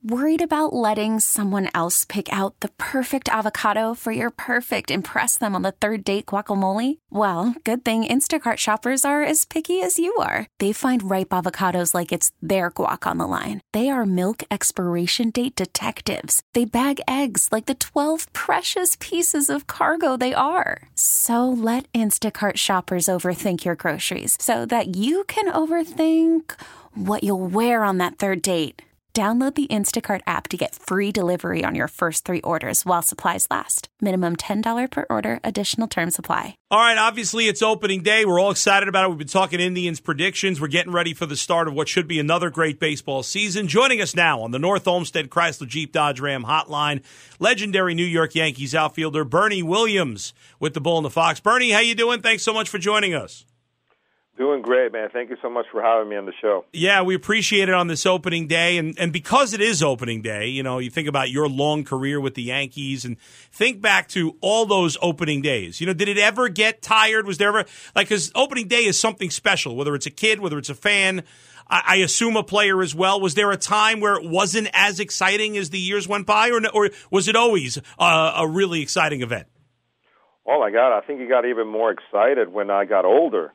Worried about letting someone else pick out the perfect avocado for your perfect impress them on the third date guacamole? Well, good thing Instacart shoppers are as picky as you are. They find ripe avocados like it's their guac on the line. They are milk expiration date detectives. They bag eggs like the 12 precious pieces of cargo they are. So let Instacart shoppers overthink your groceries so that you can overthink what you'll wear on that third date. Download the Instacart app to get free delivery on your first 3 orders while supplies last. Minimum $10 per order. Additional terms apply. All right, obviously it's opening day. We're all excited about it. We've been talking Indians predictions. We're getting ready for the start of what should be another great baseball season. Joining us now on the North Olmsted Chrysler Jeep Dodge Ram hotline, legendary New York Yankees outfielder Bernie Williams with the Bull and the Fox. Bernie, how you doing? Thanks so much for joining us. Doing great, man. Thank you so much for having me on the show. Yeah, we appreciate it on this opening day. And because it is opening day, you know, you think about your long career with the Yankees and think back to all those opening days. You know, did it ever get tired? Was there ever, like, because opening day is something special, whether it's a kid, whether it's a fan, I assume a player as well. Was there a time where it wasn't as exciting as the years went by, or was it always a really exciting event? Oh, my God. I think you got even more excited when I got older.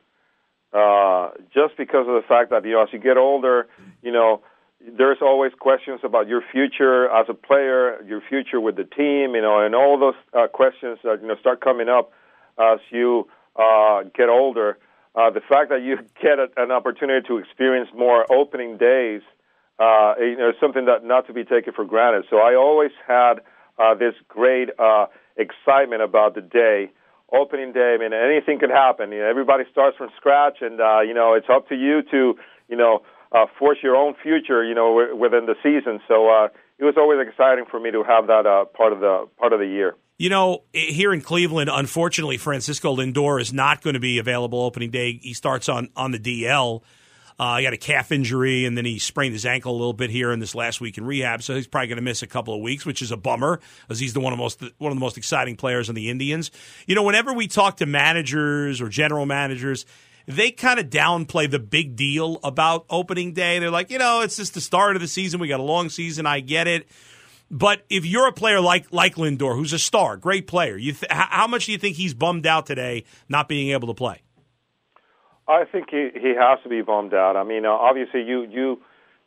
Just because of the fact that, you know, as you get older, you know, there's always questions about your future as a player, your future with the team, you know, and all those questions that, you know, start coming up as you get older. The fact that you get an opportunity to experience more opening days, you know, is something that not to be taken for granted. So I always had this great excitement about the day. Opening day, I mean, anything could happen. You know, everybody starts from scratch, and you know, it's up to you to, you know, force your own future, you know, within the season. So it was always exciting for me to have that part of the year. You know, here in Cleveland, unfortunately, Francisco Lindor is not going to be available opening day. He starts on the DL. He got a calf injury, and then he sprained his ankle a little bit here in this last week in rehab, so he's probably going to miss a couple of weeks, which is a bummer, as he's one of the most exciting players on the Indians. You know, whenever we talk to managers or general managers, they kind of downplay the big deal about opening day. They're like, you know, it's just the start of the season. We got a long season. I get it. But if you're a player like Lindor, who's a star, great player, how much do you think he's bummed out today not being able to play? I think he has to be bummed out. I mean, obviously you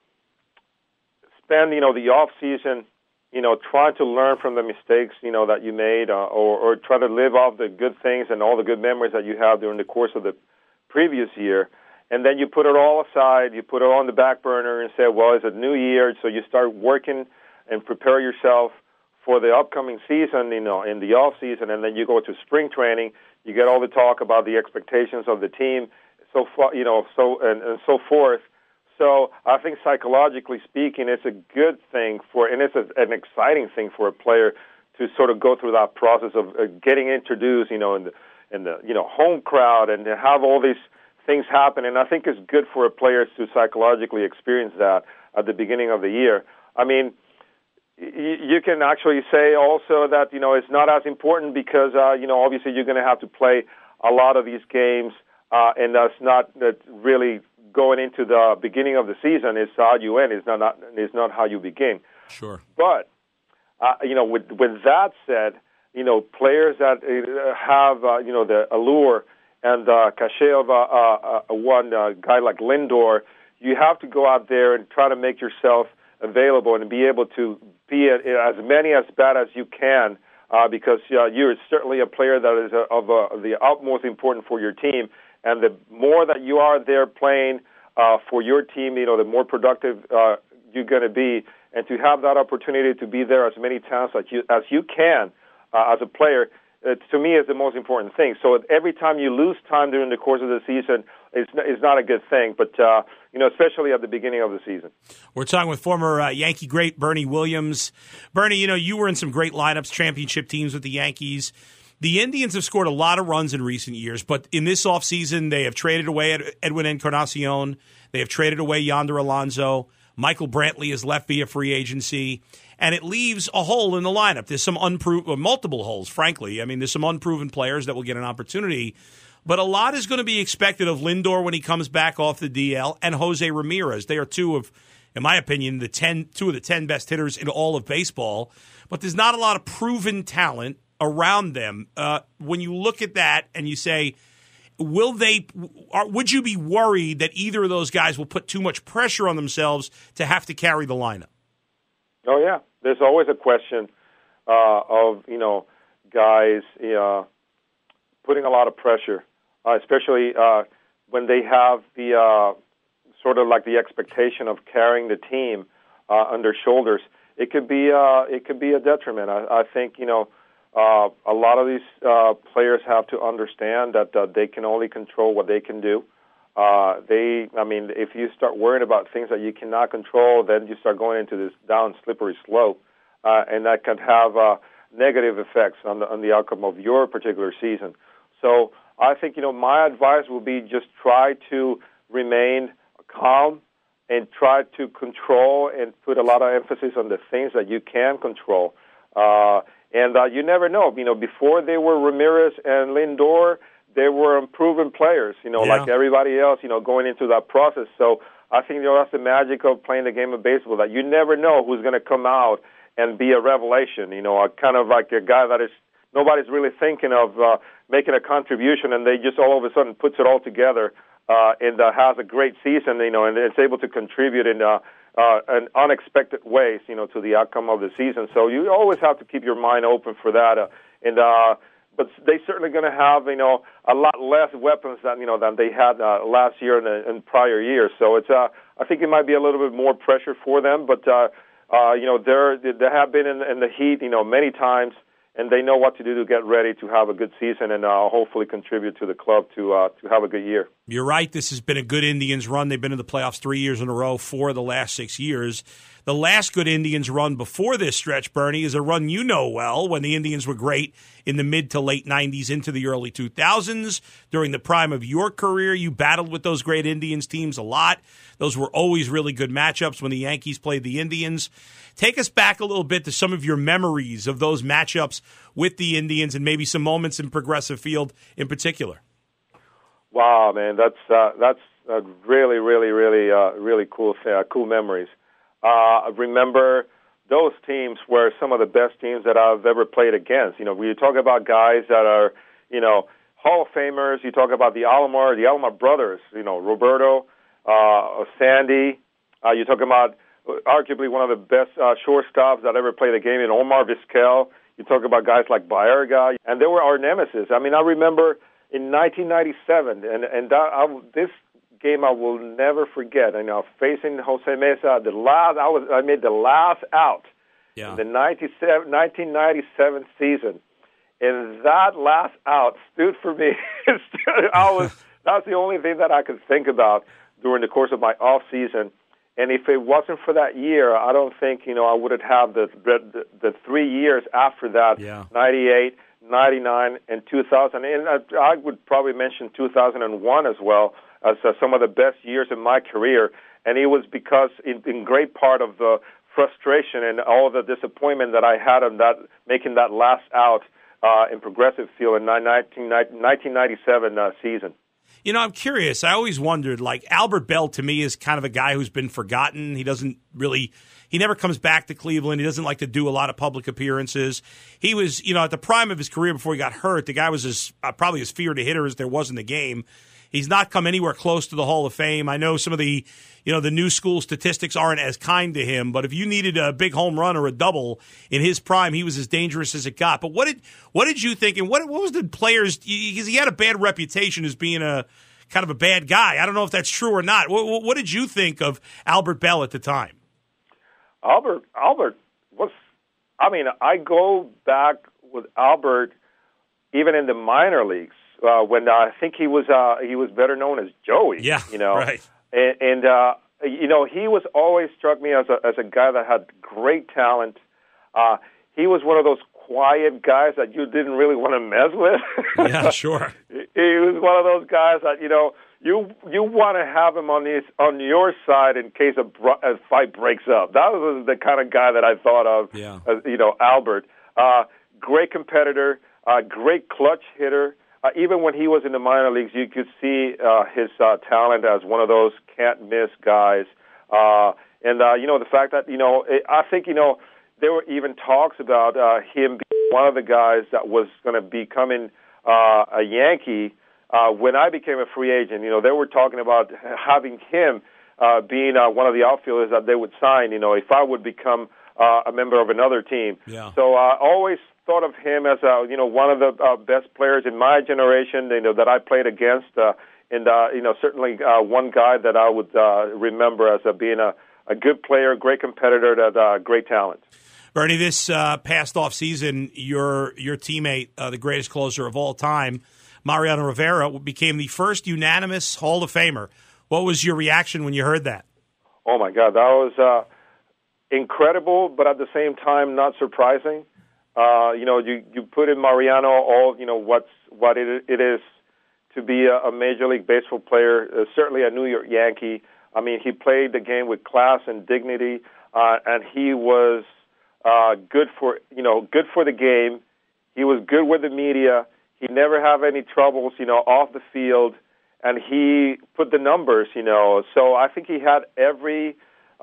spend, you know, the off season, you know, trying to learn from the mistakes, you know, that you made, or try to live off the good things and all the good memories that you have during the course of the previous year, and then you put it all aside, you put it on the back burner and say, well, it's a new year, so you start working and prepare yourself for the upcoming season, you know, in the off season, and then you go to spring training, you get all the talk about the expectations of the team. So far, you know, and so forth. So I think psychologically speaking, it's a good thing and it's an exciting thing for a player to sort of go through that process of getting introduced, you know, in the you know, home crowd, and to have all these things happen. And I think it's good for a player to psychologically experience that at the beginning of the year. I mean, you can actually say also that, you know, it's not as important because, you know, obviously you're going to have to play a lot of these games. And that's not really going into the beginning of the season. It's how you end. It's not how you begin. Sure. But you know, with that said, you know, players that have you know, the allure and the cachet of one guy like Lindor, you have to go out there and try to make yourself available and be able to be as many as bad as you can, because you're certainly a player that is of the utmost importance for your team. And the more that you are there playing for your team, you know, the more productive you're going to be. And to have that opportunity to be there as many times as you can as a player, to me, is the most important thing. So every time you lose time during the course of the season, it's not a good thing. But you know, especially at the beginning of the season. We're talking with former Yankee great Bernie Williams. Bernie, you know, you were in some great lineups, championship teams with the Yankees. The Indians have scored a lot of runs in recent years, but in this offseason, they have traded away Edwin Encarnacion. They have traded away Yonder Alonso. Michael Brantley has left via free agency, and it leaves a hole in the lineup. There's some multiple holes, frankly. I mean, there's some unproven players that will get an opportunity, but a lot is going to be expected of Lindor when he comes back off the DL and Jose Ramirez. They are two of in my opinion, two of the 10 best hitters in all of baseball. But there's not a lot of proven talent around them. When you look at that and you say, would you be worried that either of those guys will put too much pressure on themselves to have to carry the lineup? Oh, yeah. There's always a question of, guys putting a lot of pressure, especially when they have the sort of like the expectation of carrying the team on their shoulders. It could be a detriment. I think, a lot of these players have to understand that they can only control what they can do. If you start worrying about things that you cannot control, then you start going into this down slippery slope, and that can have negative effects on the outcome of your particular season. So I think, my advice will be just try to remain calm and try to control and put a lot of emphasis on the things that you can control. And you never know. Before they were Ramirez and Lindor, they were unproven players, like everybody else, going into that process. So I think, that's the magic of playing the game of baseball, that you never know who's going to come out and be a revelation, kind of like a guy that nobody's really thinking of making a contribution, and they just all of a sudden puts it all together and has a great season, and it's able to contribute in unexpected ways, to the outcome of the season. So you always have to keep your mind open for that. But they're certainly going to have, a lot less weapons than they had last year and prior years. So I think it might be a little bit more pressure for them. But they have been in the heat, many times, and they know what to do to get ready to have a good season and hopefully contribute to the club to have a good year. You're right. This has been a good Indians run. They've been in the playoffs 3 years in a row, 4 of the last 6 years. The last good Indians run before this stretch, Bernie, is a run you know well, when the Indians were great in the mid to late 90s into the early 2000s. During the prime of your career, you battled with those great Indians teams a lot. Those were always really good matchups when the Yankees played the Indians. Take us back a little bit to some of your memories of those matchups with the Indians and maybe some moments in Progressive Field in particular. Wow, man, that's really, really, really cool memories. I remember those teams were some of the best teams that I've ever played against. When you talk about guys that are, Hall of Famers, you talk about the Alomar brothers, Roberto, Sandy, you talk about arguably one of the best shortstops that ever played the game in Omar Vizquel. You talk about guys like Baerga, and they were our nemesis. I remember in 1997, and this game I will never forget. Facing Jose Mesa, I made the last out in the 1997 season, and that last out stood for me. That's the only thing that I could think about during the course of my off season. And if it wasn't for that year, I don't think I would have had the 3 years after that, 98, 99, and 2000. And I would probably mention 2001 as well as some of the best years in my career. And it was because, in great part of the frustration and all of the disappointment that I had on that, making that last out in Progressive Field in 1997 season. I'm curious. I always wondered, Albert Bell to me is kind of a guy who's been forgotten. He never comes back to Cleveland. He doesn't like to do a lot of public appearances. He was, at the prime of his career before he got hurt, the guy was probably as feared a hitter as there was in the game. He's not come anywhere close to the Hall of Fame. I know some of the, the new school statistics aren't as kind to him, but if you needed a big home run or a double in his prime, he was as dangerous as it got. But what did you think, and what was the players, because he had a bad reputation as being a kind of a bad guy. I don't know if that's true or not. What did you think of Albert Bell at the time? Albert was, I go back with Albert even in the minor leagues. When I think he was better known as Joey. Yeah, right. And he was always struck me as a guy that had great talent. He was one of those quiet guys that you didn't really want to mess with. Yeah, sure. He was one of those guys that you want to have him on your side in case a fight breaks up. That was the kind of guy that I thought of. Yeah. As, Albert, great competitor, great clutch hitter. Even when he was in the minor leagues, you could see his talent as one of those can't-miss guys. And, the fact that, I think, there were even talks about him being one of the guys that was going to be becoming a Yankee when I became a free agent. They were talking about having him being one of the outfielders that they would sign, if I would become a member of another team. Yeah. So I always thought of him as, one of the best players in my generation, that I played against. And certainly one guy that I would remember as being a good player, great competitor, that great talent. Bernie, this past offseason, your teammate, the greatest closer of all time, Mariano Rivera, became the first unanimous Hall of Famer. What was your reaction when you heard that? Oh, my God. That was incredible, but at the same time not surprising. You put in Mariano all, what it is to be a Major League Baseball player, certainly a New York Yankee. I mean, he played the game with class and dignity, and he was good for the game. He was good with the media. He never had any troubles, off the field, and he put the numbers, So I think he had every,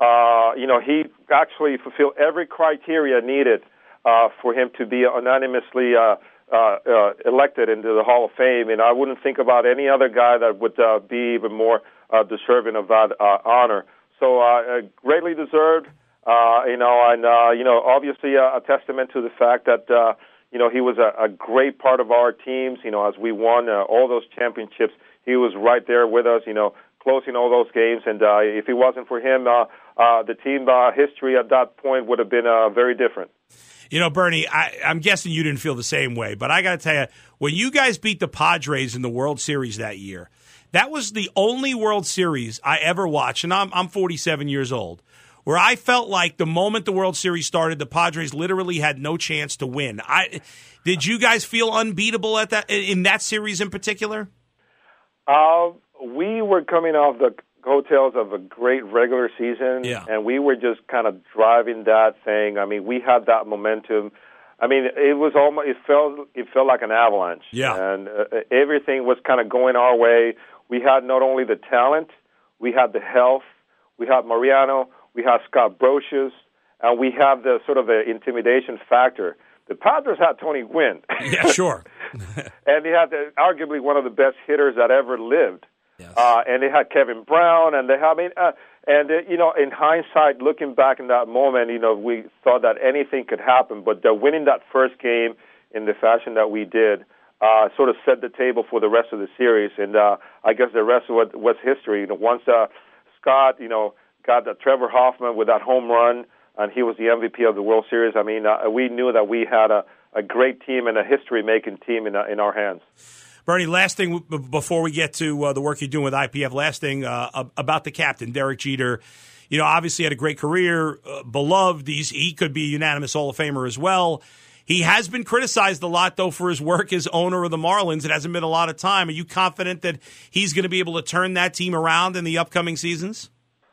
he actually fulfilled every criteria needed for him to be unanimously elected into the Hall of Fame, and I wouldn't think about any other guy that would be even more deserving of that honor. So greatly deserved, and obviously a testament to the fact that he was a great part of our teams. As we won all those championships, he was right there with us. Closing all those games, and if it wasn't for him, the team history at that point would have been very different. Bernie, I'm guessing you didn't feel the same way, but I got to tell you, when you guys beat the Padres in the World Series that year, that was the only World Series I ever watched, and I'm 47 years old, where I felt like the moment the World Series started, the Padres literally had no chance to win. Did you guys feel unbeatable in that series in particular? We were coming off the coattails of a great regular season, and we were just kind of driving that thing. I mean, we had that momentum. I mean, it felt like an avalanche. Yeah. And everything was kind of going our way. We had not only the talent, we had the health, we had Mariano, we had Scott Brosius, and we have the sort of the intimidation factor. The Padres had Tony Gwynn. Yeah, sure. And they had arguably one of the best hitters that ever lived. Yes. And they had Kevin Brown, and in hindsight, looking back in that moment, we thought that anything could happen, but winning that first game in the fashion that we did sort of set the table for the rest of the series, and I guess the rest of what was history. Once Scott, got Trevor Hoffman with that home run, and he was the MVP of the World Series. I mean, we knew that we had a great team and a history-making team in our hands. Bernie, last thing before we get to the work you're doing with IPF, last thing about the captain, Derek Jeter. Obviously had a great career, beloved. He could be a unanimous Hall of Famer as well. He has been criticized a lot, though, for his work as owner of the Marlins. It hasn't been a lot of time. Are you confident that he's going to be able to turn that team around in the upcoming seasons?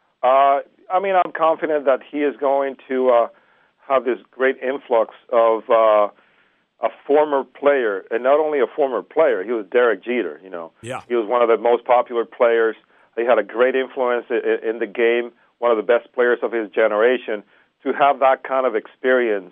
I'm confident that he is going to have this great influx of a former player, and not only a former player, he was Derek Jeter, Yeah. He was one of the most popular players. He had a great influence in the game, one of the best players of his generation. To have that kind of experience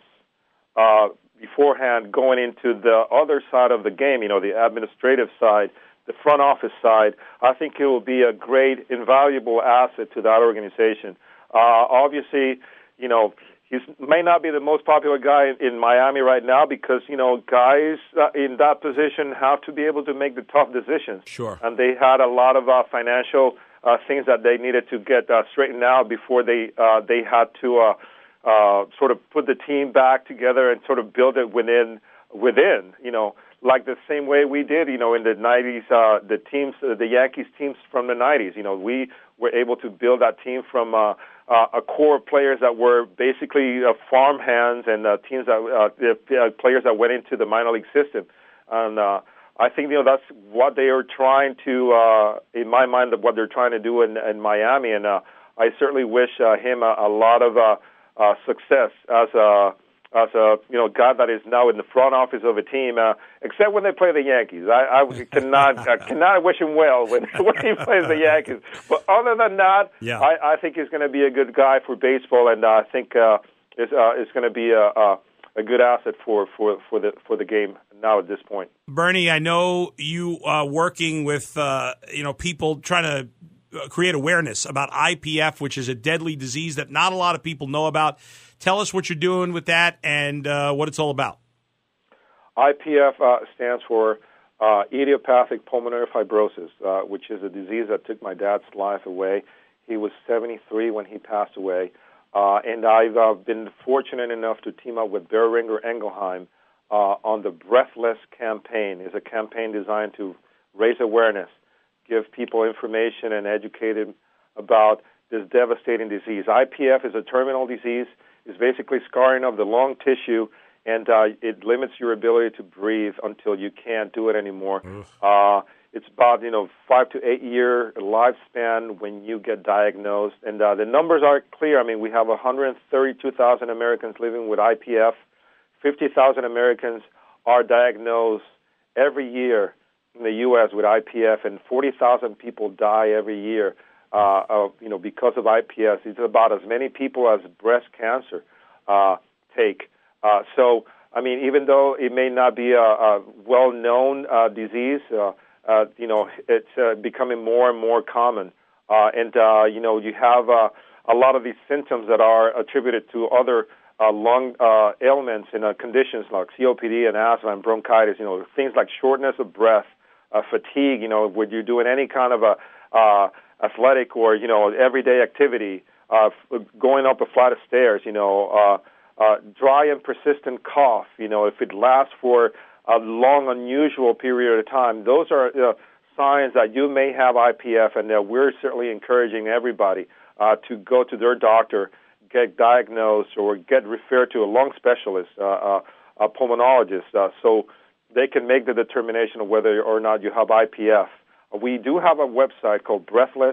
beforehand going into the other side of the game, the administrative side, the front office side, I think it will be a great, invaluable asset to that organization. Obviously, he may not be the most popular guy in Miami right now because, guys in that position have to be able to make the tough decisions. Sure. And they had a lot of financial things that they needed to get straightened out before they had to sort of put the team back together and sort of build it within, like the same way we did, in the 90s, the Yankees teams from the 90s. We were able to build that team from a core of players that were basically farm hands and teams that players that went into the minor league system. And I think that's what they are trying to, in my mind, what they're trying to do in Miami. And I certainly wish him a lot of success as a guy that is now in the front office of a team, except when they play the Yankees. I cannot wish him well when he plays the Yankees. But other than that, I think he's going to be a good guy for baseball, and I think it's going to be a good asset for the game now at this point. Bernie, I know you are working with people trying to create awareness about IPF, which is a deadly disease that not a lot of people know about. Tell us what you're doing with that and what it's all about. IPF stands for idiopathic pulmonary fibrosis, which is a disease that took my dad's life away. He was 73 when he passed away. And I've been fortunate enough to team up with Boehringer Ingelheim on the Breathless campaign. It's a campaign designed to raise awareness, give people information, and educate them about this devastating disease. IPF is a terminal disease. It's basically scarring of the lung tissue, and it limits your ability to breathe until you can't do it anymore. It's about 5 to 8 year lifespan when you get diagnosed, and the numbers are clear. I mean, we have 132,000 Americans living with IPF. 50,000 Americans are diagnosed every year in the U.S. with IPF, and 40,000 people die every year because of IPF. It's about as many people as breast cancer take. So, I mean, even though it may not be a well-known disease, it's becoming more and more common. You have a lot of these symptoms that are attributed to other lung ailments and conditions like COPD and asthma and bronchitis, things like shortness of breath, fatigue, when you're doing any kind of a athletic or, everyday activity, going up a flight of stairs, dry and persistent cough, if it lasts for a long, unusual period of time. Those are signs that you may have IPF, and we're certainly encouraging everybody to go to their doctor, get diagnosed, or get referred to a lung specialist, a pulmonologist, so they can make the determination of whether or not you have IPF. We do have a website called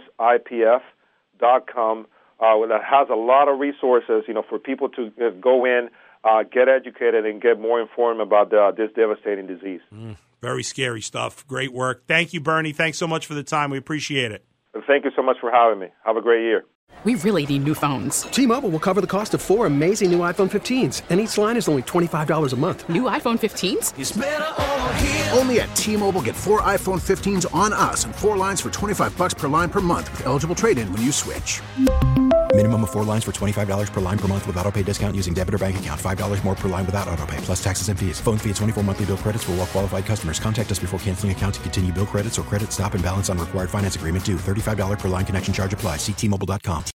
breathlessipf.com that has a lot of resources, for people to go in, get educated, and get more informed about this devastating disease. Very scary stuff. Great work. Thank you, Bernie. Thanks so much for the time. We appreciate it. Thank you so much for having me. Have a great year. We really need new phones. T-Mobile will cover the cost of 4 amazing new iPhone 15s, and each line is only $25 a month. New iPhone 15s? It's better over here. Only at T-Mobile, get 4 iPhone 15s on us and 4 lines for $25 per line per month with eligible trade-in when you switch. Minimum of 4 lines for $25 per line per month with autopay discount using debit or bank account. $5 more per line without autopay, plus taxes and fees. Phone fee at 24 monthly bill credits for well-qualified customers. Contact us before canceling account to continue bill credits or credit stop and balance on required finance agreement due. $35 per line connection charge applies. See T-Mobile.com.